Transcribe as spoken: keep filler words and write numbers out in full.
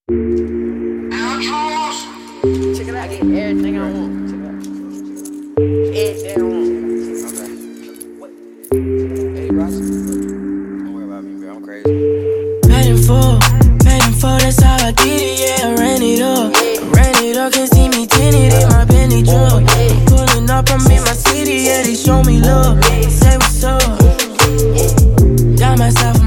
Check it out, I get everything I want. Check it out. Everything I want. Okay. What? Hey, Ross. Don't worry about me, bro. I'm crazy. Paid in full, paid in full, that's how I get it, yeah. I ran it up, I ran it up, can see me tinted in my Bentley truck. Pulling up, I'm in my city, yeah, they show me love. Say what's up. Got myself